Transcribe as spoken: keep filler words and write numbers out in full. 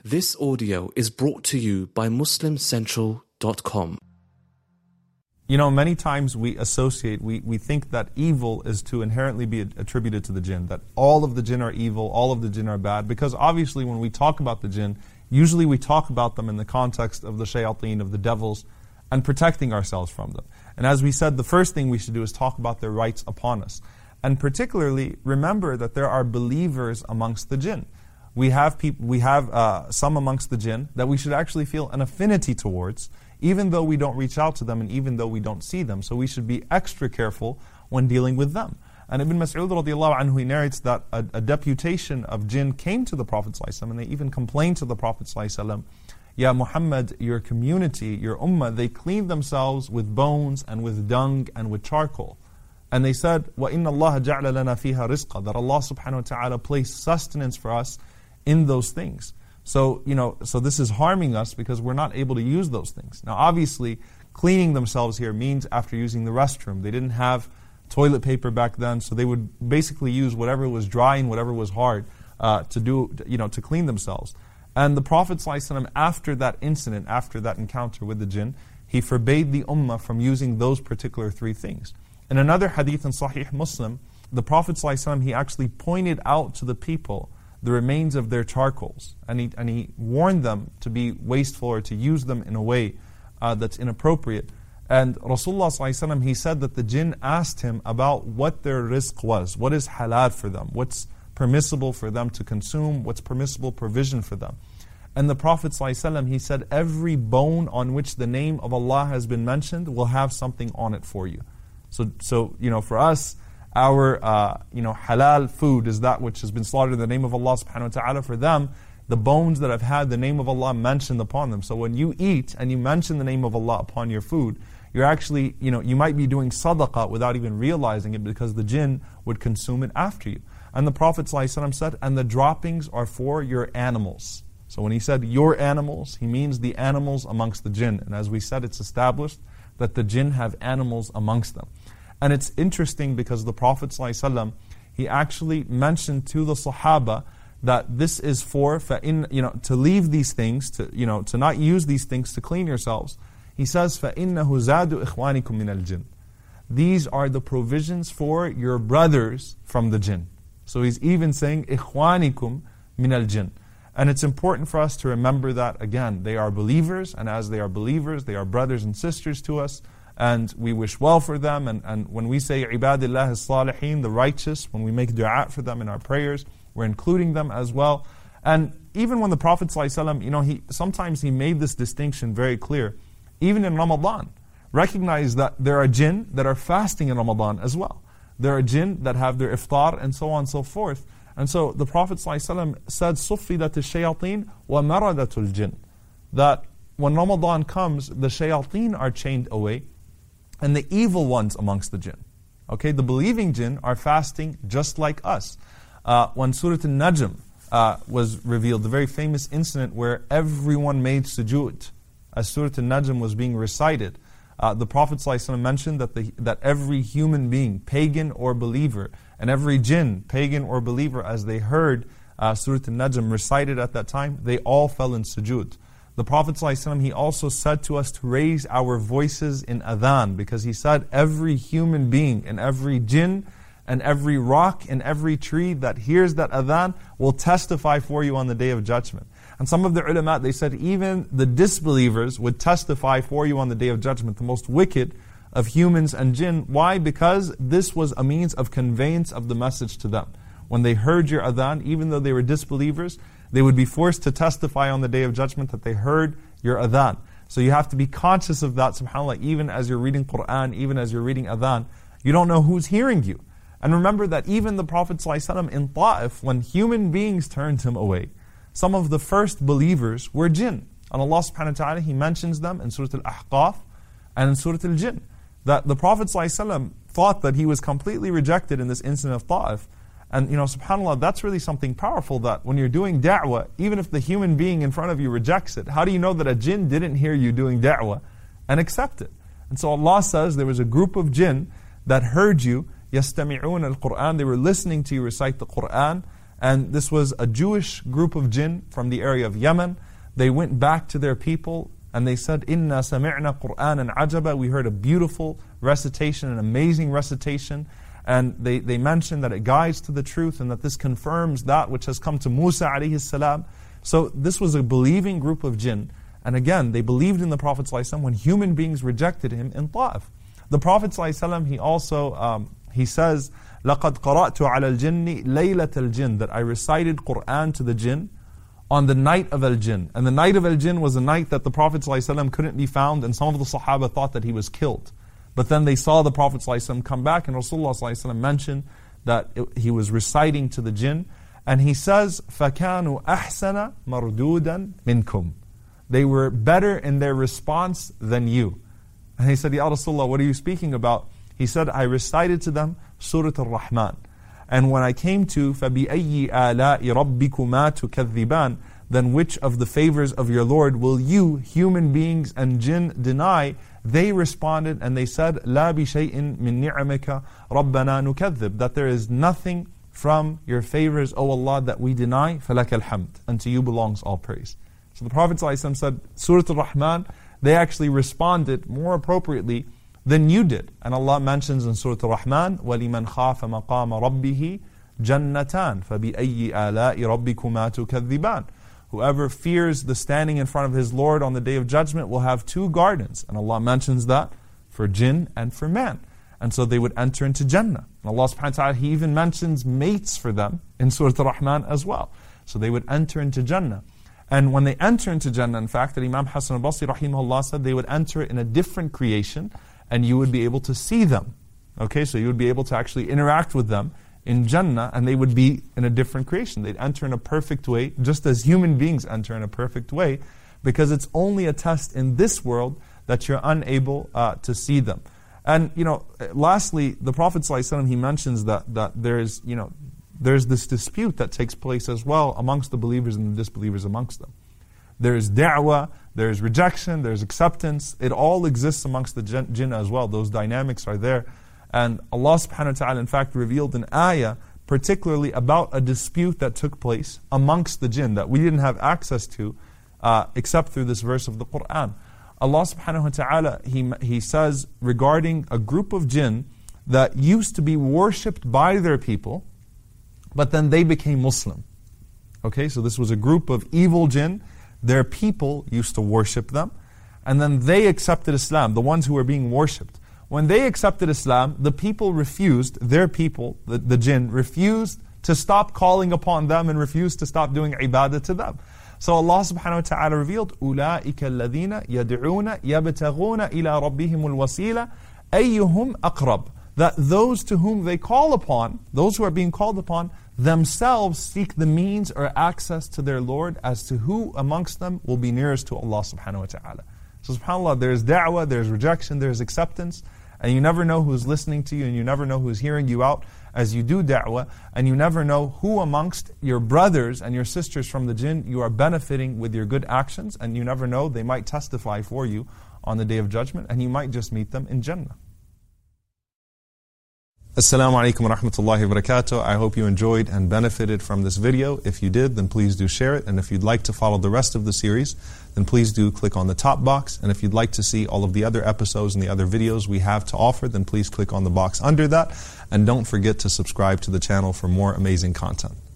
This audio is brought to you by Muslim Central dot com. You know, many times we associate, we, we think that evil is to inherently be attributed to the jinn, that all of the jinn are evil, all of the jinn are bad, because obviously when we talk about the jinn, usually we talk about them in the context of the shayateen, of the devils, and protecting ourselves from them. And as we said, the first thing we should do is talk about their rights upon us. And particularly, remember that there are believers amongst the jinn. We have people, we have uh, some amongst the jinn that we should actually feel an affinity towards, even though we don't reach out to them and even though we don't see them. So we should be extra careful when dealing with them. And Ibn Mas'ud radiallahu anhu, he narrates that a, a deputation of jinn came to the Prophet ﷺ, and they even complained to the Prophet ﷺ, Ya Muhammad, your community, your ummah, they clean themselves with bones and with dung and with charcoal. And they said, وَإِنَّ اللَّهَ جَعْلَ لَنَا فِيهَا رِزْقًا, that Allah subhanahu wa ta'ala placed sustenance for us in those things. So, you know, so this is harming us because we're not able to use those things. Now, obviously, cleaning themselves here means after using the restroom. They didn't have toilet paper back then, so they would basically use whatever was dry and whatever was hard uh, to do, you know, to clean themselves. And the Prophet ﷺ, after that incident, after that encounter with the jinn, he forbade the ummah from using those particular three things. In another hadith in Sahih Muslim, the Prophet ﷺ, he actually pointed out to the people the remains of their charcoals, and he, and he warned them to be wasteful or to use them in a way uh, that's inappropriate. And Rasulullah ﷺ, he said that the jinn asked him about what their rizq was, what is halal for them, what's permissible for them to consume, what's permissible provision for them. And the Prophet ﷺ, he said, every bone on which the name of Allah has been mentioned will have something on it for you. So, so you know, for us, our uh, you know halal food is that which has been slaughtered in the name of Allah subhanahu wa ta'ala. For them, the bones that have had the name of Allah mentioned upon them. So when you eat and you mention the name of Allah upon your food, you're actually, you know, you might be doing sadaqah without even realizing it, because the jinn would consume it after you. And the Prophet ﷺ said, and the droppings are for your animals. So when he said your animals, he means the animals amongst the jinn. And as we said, it's established that the jinn have animals amongst them. And it's interesting because the Prophet ﷺ, he actually mentioned to the Sahaba that this is for, فَإِن, you know, to leave these things, to, you know, to not use these things to clean yourselves. He says, فَإِنَّهُ زَادُ إِخْوَانِكُم مِّنَ الْجِنِّ. These are the provisions for your brothers from the jinn. So he's even saying, إِخْوَانِكُم مِّنَ الْجِنِّ. And it's important for us to remember that, again, they are believers, and as they are believers, they are brothers and sisters to us, and we wish well for them. And, and when we say ibadillah as-salihin, the righteous, when we make dua for them in our prayers, we're including them as well. And even when the Prophet ﷺ, you know, he sometimes he made this distinction very clear, even in Ramadan. Recognize that there are jinn that are fasting in Ramadan as well. There are jinn that have their iftar and so on and so forth. And so the Prophet ﷺ said, صُفِّدَتِ الشَّيَاطِينَ وَمَرَدَةُ الْجِنِّ, that when Ramadan comes, the shayateen are chained away, and the evil ones amongst the jinn. Okay, the believing jinn are fasting just like us. Uh, when Surah Al-Najm uh, was revealed, the very famous incident where everyone made sujood, as Surah Al-Najm was being recited, uh, the Prophet ﷺ mentioned that, the, that every human being, pagan or believer, and every jinn, pagan or believer, as they heard uh, Surah Al-Najm recited at that time, they all fell in sujood. The Prophet ﷺ, he also said to us to raise our voices in adhan, because he said every human being and every jinn and every rock and every tree that hears that adhan will testify for you on the Day of Judgment. And some of the ulama, they said even the disbelievers would testify for you on the Day of Judgment, the most wicked of humans and jinn. Why? Because this was a means of conveyance of the message to them. When they heard your adhan, even though they were disbelievers, they would be forced to testify on the Day of Judgment that they heard your adhan. So you have to be conscious of that, subhanAllah, even as you're reading Qur'an, even as you're reading adhan. You don't know who's hearing you. And remember that even the Prophet ﷺ in Ta'if, when human beings turned him away, some of the first believers were jinn. And Allah subhanahu wa ta'ala, He mentions them in Surah Al-Ahqaf and in Surah Al-Jinn. That the Prophet ﷺ thought that he was completely rejected in this incident of Ta'if. And you know, subhanAllah, that's really something powerful, that when you're doing da'wah, even if the human being in front of you rejects it, how do you know that a jinn didn't hear you doing da'wah and accept it? And so Allah says there was a group of jinn that heard you, يَسْتَمِعُونَ الْقُرْآنِ, they were listening to you recite the Qur'an, And this was a Jewish group of jinn from the area of Yemen. They went back to their people and they said, Inna sami'na Qur'anan ajaba. We heard a beautiful recitation, an amazing recitation. And they, they mentioned that it guides to the truth and that this confirms that which has come to Musa alayhi salam. So this was a believing group of jinn. And again, they believed in the Prophet ﷺ when human beings rejected him in Ta'if. The Prophet ﷺ, he also, um, he says, لَقَدْ قَرَأْتُ عَلَى الْجِنِّ لَيْلَةَ الْجِنِّ, that I recited Qur'an to the jinn on the night of Al-Jinn. And the night of Al-Jinn was a night that the Prophet ﷺ couldn't be found, and some of the Sahaba thought that he was killed. But then they saw the Prophet ﷺ come back, and Rasulullah ﷺ mentioned that it, he was reciting to the jinn, and he says, فَكَانُوا أَحْسَنَ مَرْدُودًا مِنْكُمْ. They were better in their response than you. And he said, Ya Rasulullah, what are you speaking about? He said, I recited to them Surah Al-Rahman. And when I came to فَبِأَيِّ آلَاءِ رَبِّكُمَا تُكَذِّبَانِ, then which of the favors of your Lord will you, human beings and jinn, deny? They responded and they said, لَا بِشَيْءٍ مِّن نِعْمِكَ رَبَّنَا نُكَذِّبْ, that there is nothing from your favors, O Allah, that we deny. فَلَكَ الْحَمْدِ, and to you belongs all praise. So the Prophet ﷺ said, Surah Al-Rahman, they actually responded more appropriately than you did. And Allah mentions in Surah Al-Rahman, وَلِمَنْ خَافَ مَقَامَ رَبِّهِ جَنَّتَانِ فَبِأَيِّ آلَاءِ رَبِّكُمَا تُكَذِّبَانِ. Whoever fears the standing in front of his Lord on the Day of Judgment will have two gardens. And Allah mentions that for jinn and for man. And so they would enter into Jannah. And Allah subhanahu wa ta'ala, He even mentions mates for them in Surah Al-Rahman as well. So they would enter into Jannah. And when they enter into Jannah, in fact, that Imam Hassan al-Basri rahimahullah said, they would enter in a different creation and you would be able to see them. Okay, so you would be able to actually interact with them in Jannah, and they would be in a different creation. They'd enter in a perfect way, just as human beings enter in a perfect way, because it's only a test in this world that you're unable uh, to see them. And, you know, lastly, the Prophet ﷺ, he mentions that, that there's, you know, there's this dispute that takes place as well amongst the believers and the disbelievers amongst them. There's da'wah, there's rejection, there's acceptance. It all exists amongst the jinn as well. Those dynamics are there. And Allah subhanahu wa ta'ala in fact revealed an ayah particularly about a dispute that took place amongst the jinn that we didn't have access to uh, except through this verse of the Qur'an. Allah subhanahu wa ta'ala, he, he says regarding a group of jinn that used to be worshipped by their people, but then they became Muslim. Okay, so this was a group of evil jinn. Their people used to worship them, and then they accepted Islam, the ones who were being worshipped. When they accepted Islam, the people refused, their people, the, the jinn, refused to stop calling upon them and refused to stop doing ibadah to them. So Allah subhanahu wa ta'ala revealed, أُولَٰئِكَ الَّذِينَ يَدْعُونَ يَبْتَغُونَ إِلَىٰ رَبِّهِمُ الْوَسِيلَةَ أَيُّهُمْ أَقْرَبُ. That those to whom they call upon, those who are being called upon, themselves seek the means or access to their Lord as to who amongst them will be nearest to Allah subhanahu wa ta'ala. So subhanAllah, there's da'wah, there's rejection, there's acceptance, and you never know who's listening to you, and you never know who's hearing you out as you do da'wah, and you never know who amongst your brothers and your sisters from the jinn you are benefiting with your good actions, and you never know, they might testify for you on the Day of Judgment, and you might just meet them in Jannah. Assalamu alaikum wa rahmatullahi wa barakatuh. I hope you enjoyed and benefited from this video. If you did, then please do share it. And if you'd like to follow the rest of the series, then please do click on the top box. And if you'd like to see all of the other episodes and the other videos we have to offer, then please click on the box under that. And don't forget to subscribe to the channel for more amazing content.